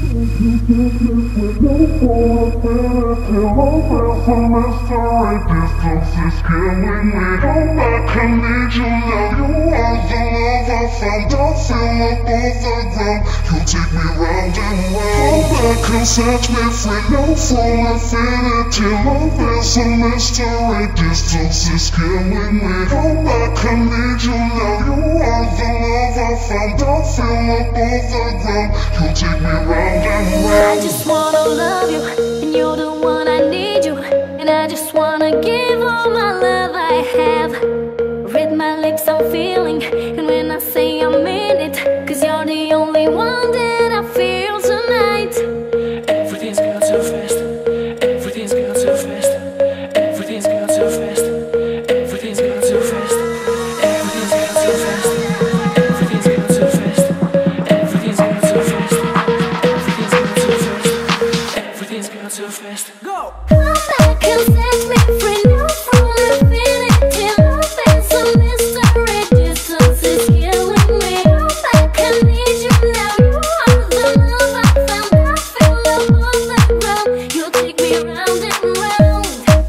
Distance is killing me. Come back, I need you now. You are the love I found. I feel above the ground. You take me round and round. Come back and set me free. Now from infinity. Love is a mystery. Distance is killing me. Come back, I need you now. You are the love I found. I feel above the ground. You take me round and round. I just wanna love you, and you're the one I need you. And I just wanna give all my love I have. Read my lips, I'm feeling, and when I say I mean it, 'cause you're the only one that I feel tonight. Everything's going too fast. Everything's going too fast. Everything's going too fast. Everything's going too fast. Everything's going too fast. Everything's going too fast. Everything's going too fast. Everything's going too fast. Everything's going too fast. Go! Come back and set me free now from infinity. Love is a mystery. Distance is killing me. Come back, I need you now. You are the love I found. I feel above the ground. You take me round and round.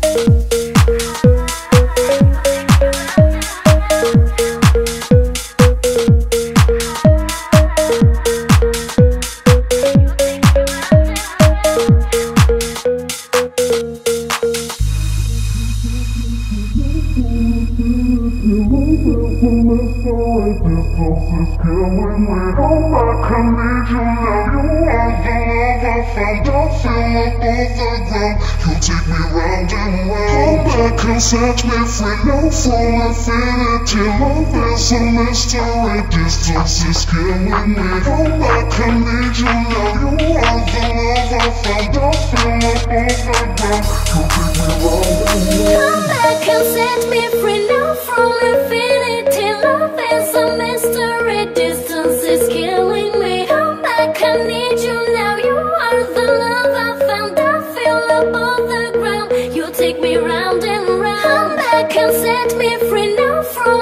Distance is killing me. Come back, I need you now. You are the love I found. I feel above the ground. You take me round and round. Come back and set me free now from infinity. Love is a mystery. Distance is killing me. Come back, I need you now. You are the love I found. I feel above the ground. You take me round and round. Come back and set me free now from infinity. Love is a mystery. Distance is killing me. Come back, I need you now. You are the love I found. I feel above the ground. You take me round and round. Come back and set me free now from